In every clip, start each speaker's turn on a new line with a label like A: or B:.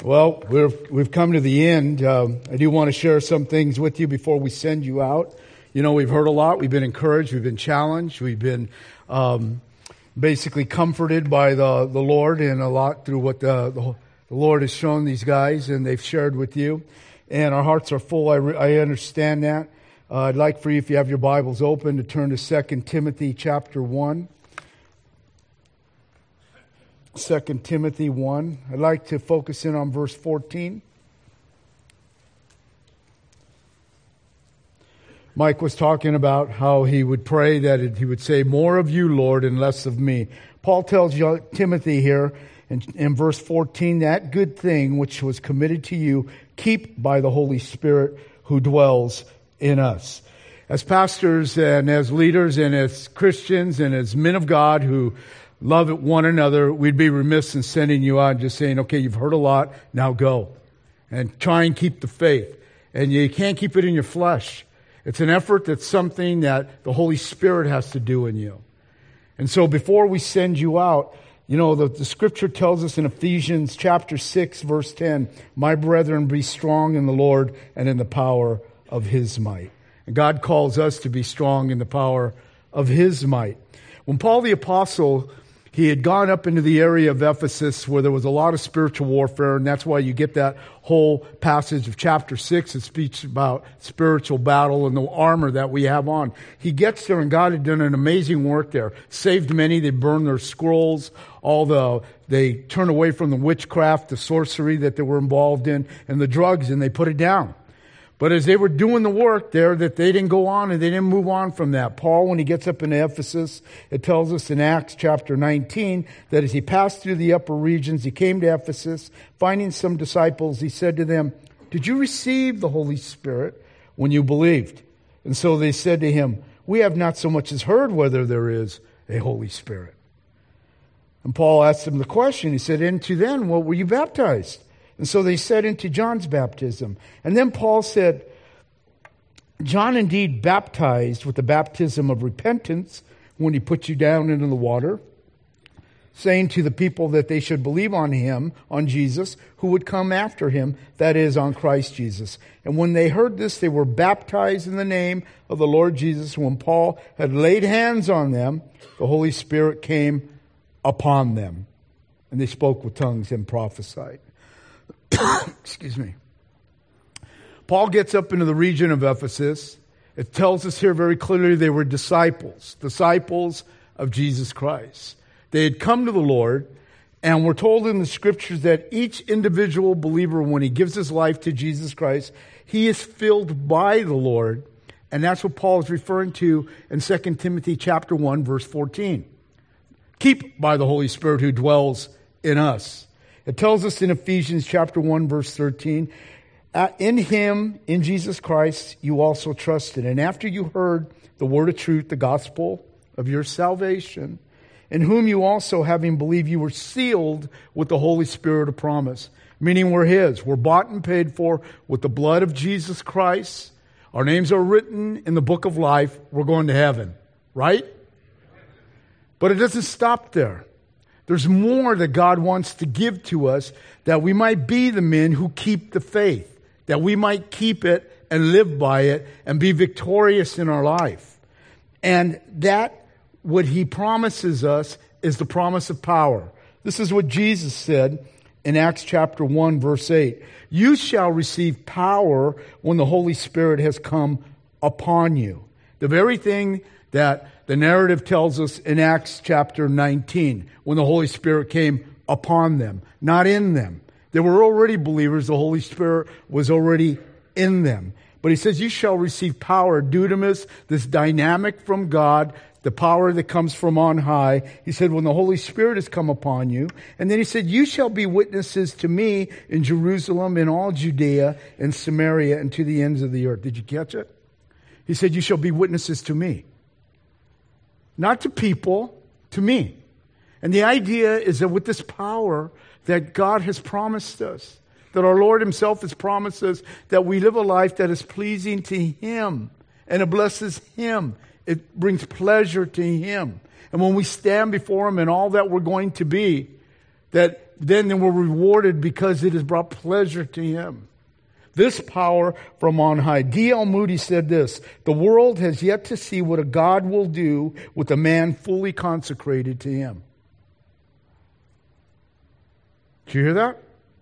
A: Well, we've come to the end. I do want to share some things with you before we send you out. You know, we've heard a lot. We've been encouraged. We've been challenged. We've been basically comforted by the Lord and a lot through what the Lord has shown these guys and they've shared with you. And our hearts are full. I understand that. I'd like for you, if you have your Bibles open, to turn to 2 Timothy chapter 1. 2 Timothy 1. I'd like to focus in on verse 14. Mike was talking about how he would pray that he would say, "More of you, Lord, and less of me." Paul tells Timothy here in verse 14, "That good thing which was committed to you, keep by the Holy Spirit who dwells in us." As pastors and as leaders and as Christians and as men of God who love one another, we'd be remiss in sending you out and just saying, "Okay, you've heard a lot, now go." And try and keep the faith. And you can't keep it in your flesh. It's an effort that's something that the Holy Spirit has to do in you. And so before we send you out, you know, the scripture tells us in Ephesians chapter 6, verse 10, "My brethren, be strong in the Lord and in the power of His might." And God calls us to be strong in the power of His might. When Paul the Apostle, he had gone up into the area of Ephesus where there was a lot of spiritual warfare, and that's why you get that whole passage of chapter 6 that speaks about spiritual battle and the armor that we have on. He gets there, and God had done an amazing work there. Saved many. They burned their scrolls. They turned away from the witchcraft, the sorcery that they were involved in, and the drugs, and they put it down. But as they were doing the work there, that they didn't go on and they didn't move on from that. Paul, when he gets up into Ephesus, it tells us in Acts chapter 19 that as he passed through the upper regions, he came to Ephesus, finding some disciples. He said to them, "Did you receive the Holy Spirit when you believed?" And so they said to him, "We have not so much as heard whether there is a Holy Spirit." And Paul asked them the question. He said, "Into then, what were you baptized?" And so they said, "Into John's baptism." And then Paul said, "John indeed baptized with the baptism of repentance when he put you down into the water, saying to the people that they should believe on him, on Jesus, who would come after him, that is, on Christ Jesus. And when they heard this, they were baptized in the name of the Lord Jesus. When Paul had laid hands on them, the Holy Spirit came upon them, and they spoke with tongues and prophesied." Excuse me. Paul gets up into the region of Ephesus. It tells us here very clearly they were disciples of Jesus Christ. They had come to the Lord, and we're told in the scriptures that each individual believer, when he gives his life to Jesus Christ, he is filled by the Lord, and that's what Paul is referring to in 2 Timothy chapter 1, verse 14. Keep by the Holy Spirit who dwells in us. It tells us in Ephesians chapter 1, verse 13, "In him, in Jesus Christ, you also trusted. And after you heard the word of truth, the gospel of your salvation, in whom you also, having believed, you were sealed with the Holy Spirit of promise." Meaning we're His. We're bought and paid for with the blood of Jesus Christ. Our names are written in the book of life. We're going to heaven. Right? But it doesn't stop there. There's more that God wants to give to us, that we might be the men who keep the faith, that we might keep it and live by it and be victorious in our life. And that, what He promises us, is the promise of power. This is what Jesus said in Acts chapter 1, verse 8. "You shall receive power when the Holy Spirit has come upon you." The very thing that the narrative tells us in Acts chapter 19, when the Holy Spirit came upon them, not in them. They were already believers. The Holy Spirit was already in them. But He says, "You shall receive power," dunamis, this dynamic from God, the power that comes from on high. He said, when the Holy Spirit has come upon you. And then He said, "You shall be witnesses to me in Jerusalem, in all Judea, and Samaria, and to the ends of the earth." Did you catch it? He said, "You shall be witnesses to me." Not to people, to me. And the idea is that with this power that God has promised us, that our Lord Himself has promised us, that we live a life that is pleasing to Him, and it blesses Him. It brings pleasure to Him. And when we stand before Him and all that we're going to be, that then they were rewarded because it has brought pleasure to Him. This power from on high. D.L. Moody said this: the world has yet to see what a God will do with a man fully consecrated to Him. Did you hear that?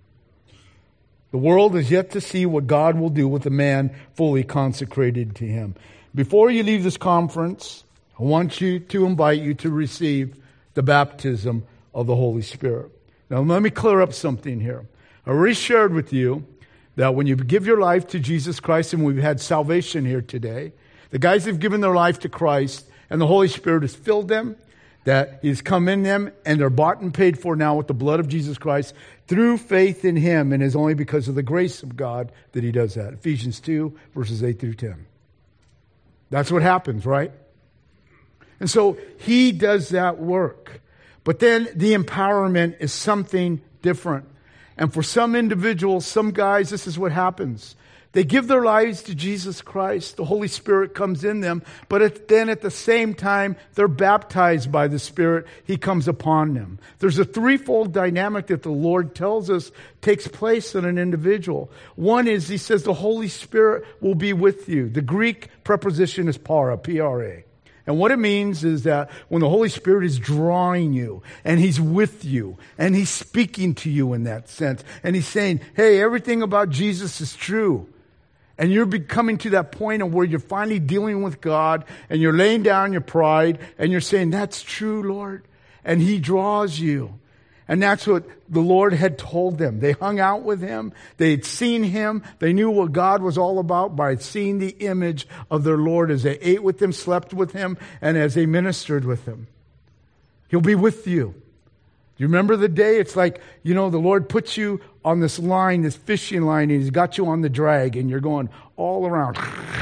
A: The world has yet to see what God will do with a man fully consecrated to Him. Before you leave this conference, I want you to invite you to receive the baptism of the Holy Spirit. Now let me clear up something here. I already shared with you that when you give your life to Jesus Christ, and we've had salvation here today, the guys have given their life to Christ, and the Holy Spirit has filled them, that He's come in them, and they're bought and paid for now with the blood of Jesus Christ through faith in Him, and it's only because of the grace of God that He does that. Ephesians 2, verses 8 through 10. That's what happens, right? And so He does that work. But then the empowerment is something different. And for some individuals, some guys, this is what happens. They give their lives to Jesus Christ. The Holy Spirit comes in them. But then at the same time, they're baptized by the Spirit. He comes upon them. There's a threefold dynamic that the Lord tells us takes place in an individual. One is, He says, the Holy Spirit will be with you. The Greek preposition is para, P-R-A. And what it means is that when the Holy Spirit is drawing you, and He's with you, and He's speaking to you in that sense, and He's saying, hey, everything about Jesus is true. And you're coming to that point of where you're finally dealing with God, and you're laying down your pride, and you're saying, that's true, Lord. And He draws you. And that's what the Lord had told them. They hung out with Him. They had seen Him. They knew what God was all about by seeing the image of their Lord as they ate with Him, slept with Him, and as they ministered with Him. He'll be with you. Do you remember the day? It's like, the Lord puts you on this line, this fishing line, and He's got you on the drag, and you're going all around.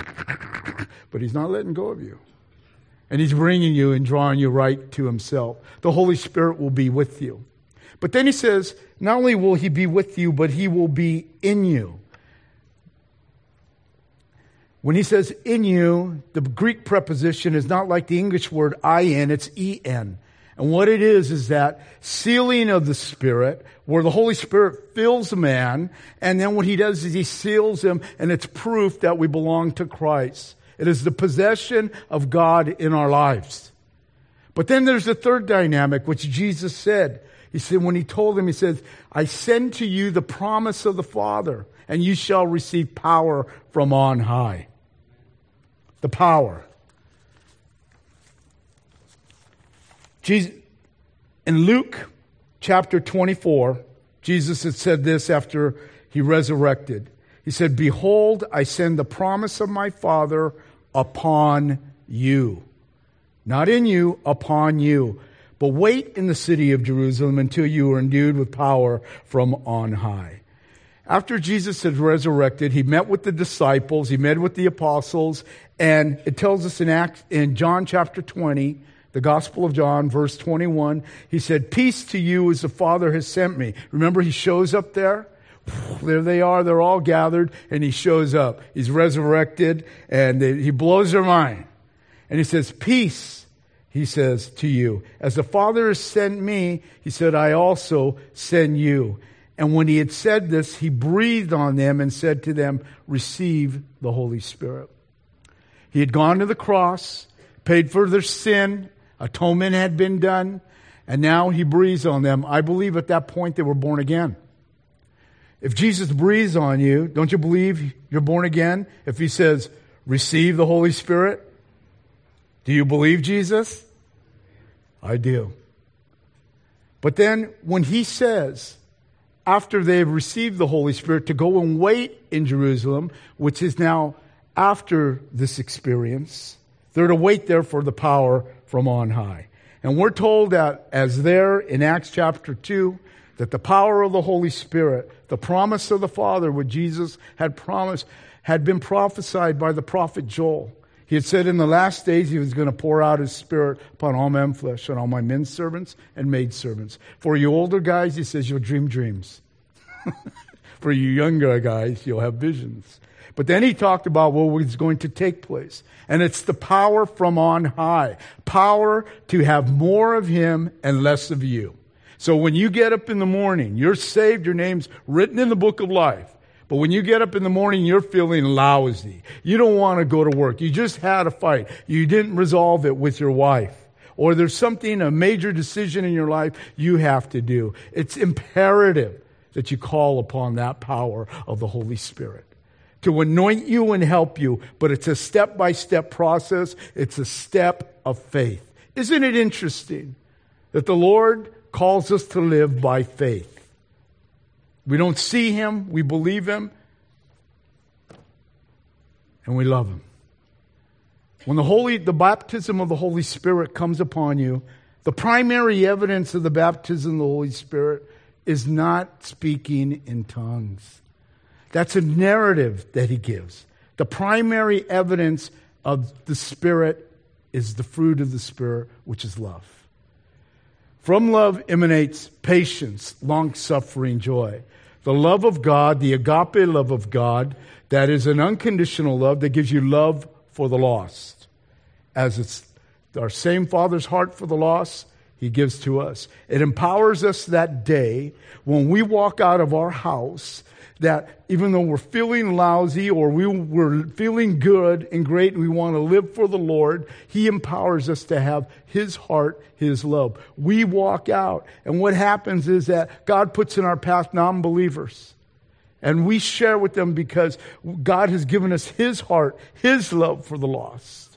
A: But He's not letting go of you. And He's bringing you and drawing you right to Himself. The Holy Spirit will be with you. But then He says, not only will He be with you, but He will be in you. When He says in you, the Greek preposition is not like the English word I-N, it's E-N. And what it is that sealing of the Spirit, where the Holy Spirit fills a man, and then what He does is He seals him, and it's proof that we belong to Christ. It is the possession of God in our lives. But then there's the third dynamic, which Jesus said. He said, when He told them, He says, I send to you the promise of the Father, and you shall receive power from on high. The power. Jesus, in Luke chapter 24, Jesus had said this after He resurrected. He said, behold, I send the promise of my Father upon you. Not in you, upon you. But wait in the city of Jerusalem until you are endued with power from on high. After Jesus had resurrected, He met with the disciples, He met with the apostles, and it tells us in John chapter 20, the Gospel of John, verse 21, He said, peace to you as the Father has sent me. Remember, He shows up there? There they are, they're all gathered, and He shows up. He's resurrected, and He blows their mind. And He says, peace, He says, to you. As the Father has sent me, He said, I also send you. And when He had said this, He breathed on them and said to them, receive the Holy Spirit. He had gone to the cross, paid for their sin, atonement had been done, and now He breathes on them. I believe at that point they were born again. If Jesus breathes on you, don't you believe you're born again? If He says, receive the Holy Spirit, do you believe Jesus? I do. But then when He says, after they've received the Holy Spirit, to go and wait in Jerusalem, which is now after this experience, they're to wait there for the power from on high. And we're told that as there in Acts chapter 2, that the power of the Holy Spirit, the promise of the Father, what Jesus had promised, had been prophesied by the prophet Joel. He had said in the last days He was going to pour out His Spirit upon all men flesh, on all my men servants and maid servants. For you older guys, He says, you'll dream dreams. For you younger guys, you'll have visions. But then He talked about what was going to take place. And it's the power from on high. Power to have more of Him and less of you. So when you get up in the morning, you're saved, your name's written in the book of life. But when you get up in the morning, you're feeling lousy. You don't want to go to work. You just had a fight. You didn't resolve it with your wife. Or there's something, a major decision in your life you have to do. It's imperative that you call upon that power of the Holy Spirit to anoint you and help you. But it's a step-by-step process. It's a step of faith. Isn't it interesting that the Lord calls us to live by faith? We don't see Him, we believe Him, and we love Him. When the baptism of the Holy Spirit comes upon you, the primary evidence of the baptism of the Holy Spirit is not speaking in tongues. That's a narrative that He gives. The primary evidence of the Spirit is the fruit of the Spirit, which is love. From love emanates patience, long-suffering, joy. The love of God, the agape love of God, that is an unconditional love that gives you love for the lost. As it's our same Father's heart for the lost, He gives to us. It empowers us that day when we walk out of our house, that even though we're feeling lousy or we're feeling good and great and we want to live for the Lord, He empowers us to have His heart, His love. We walk out, and what happens is that God puts in our path non-believers. And we share with them because God has given us His heart, His love for the lost.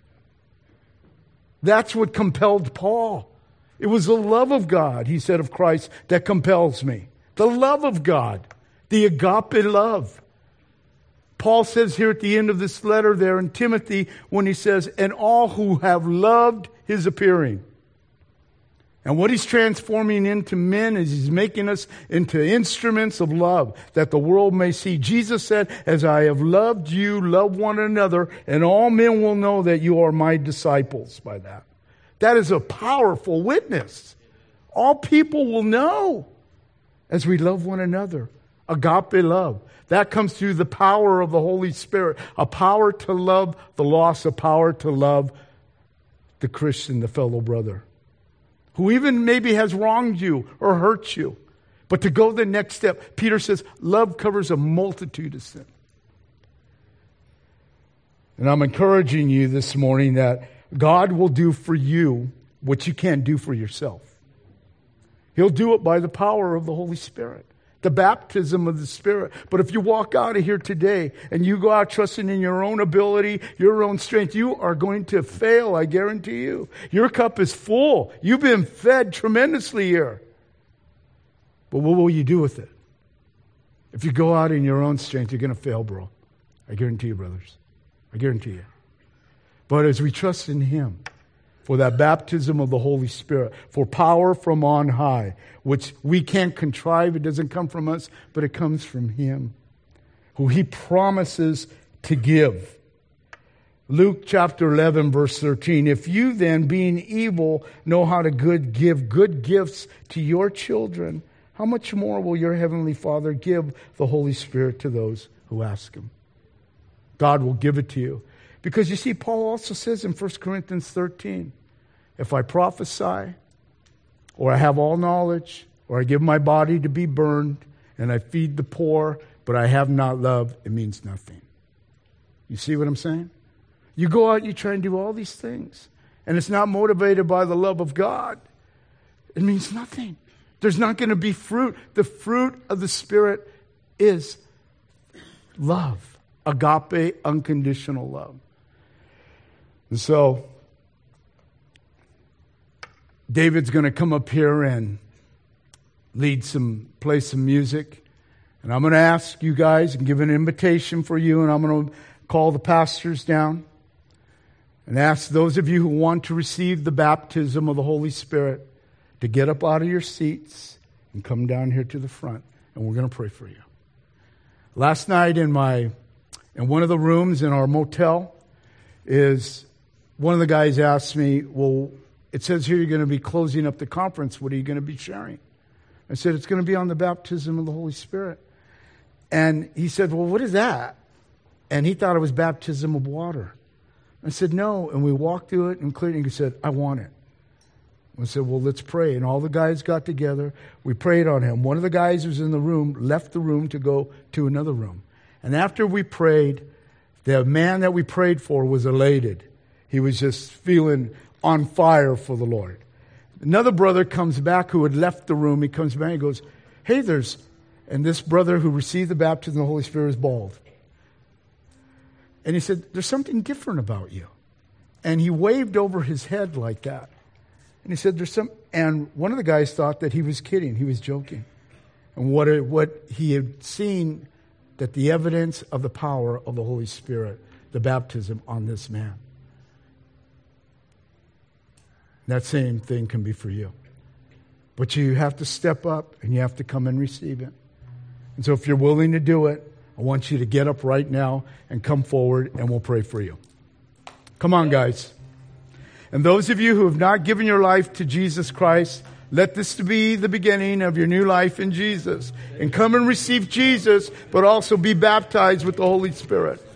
A: That's what compelled Paul. It was the love of God, he said of Christ, that compels me. The love of God. The agape love. Paul says here at the end of this letter there in Timothy when he says, and all who have loved His appearing. And what He's transforming into men is He's making us into instruments of love that the world may see. Jesus said, as I have loved you, love one another, and all men will know that you are my disciples by that. That is a powerful witness. All people will know as we love one another. Agape love. That comes through the power of the Holy Spirit. A power to love the lost. A power to love the Christian, the fellow brother, who even maybe has wronged you or hurt you. But to go the next step, Peter says, love covers a multitude of sin. And I'm encouraging you this morning that God will do for you what you can't do for yourself. He'll do it by the power of the Holy Spirit. The baptism of the Spirit. But if you walk out of here today and you go out trusting in your own ability, your own strength, you are going to fail, I guarantee you. Your cup is full. You've been fed tremendously here. But what will you do with it? If you go out in your own strength, you're going to fail, bro. I guarantee you, brothers. I guarantee you. But as we trust in Him, for that baptism of the Holy Spirit, for power from on high, which we can't contrive. It doesn't come from us, but it comes from Him, who He promises to give. Luke chapter 11, verse 13. If you then, being evil, know how to give good gifts to your children, how much more will your heavenly Father give the Holy Spirit to those who ask Him? God will give it to you. Because you see, Paul also says in 1 Corinthians 13, if I prophesy, or I have all knowledge, or I give my body to be burned, and I feed the poor, but I have not love, it means nothing. You see what I'm saying? You go out, you try and do all these things, and it's not motivated by the love of God. It means nothing. There's not going to be fruit. The fruit of the Spirit is love. Agape, unconditional love. And so, David's going to come up here and play some music. And I'm going to ask you guys and give an invitation for you, and I'm going to call the pastors down and ask those of you who want to receive the baptism of the Holy Spirit to get up out of your seats and come down here to the front, and we're going to pray for you. Last night in one of the rooms in our motel is one of the guys asked me, well, it says here you're going to be closing up the conference. What are you going to be sharing? I said, it's going to be on the baptism of the Holy Spirit. And he said, well, what is that? And he thought it was baptism of water. I said, no. And we walked through it and clearly he said, I want it. We said, well, let's pray. And all the guys got together. We prayed on him. One of the guys who was in the room left the room to go to another room. And after we prayed, the man that we prayed for was elated. He was just feeling on fire for the Lord. Another brother comes back who had left the room. He comes back and goes, hey, and this brother who received the baptism of the Holy Spirit is bald. And he said, there's something different about you. And he waved over his head like that. And he said, and one of the guys thought that he was kidding. He was joking. And what he had seen, that the evidence of the power of the Holy Spirit, the baptism on this man. That same thing can be for you. But you have to step up and you have to come and receive it. And so if you're willing to do it, I want you to get up right now and come forward and we'll pray for you. Come on, guys. And those of you who have not given your life to Jesus Christ, let this be the beginning of your new life in Jesus. And come and receive Jesus, but also be baptized with the Holy Spirit.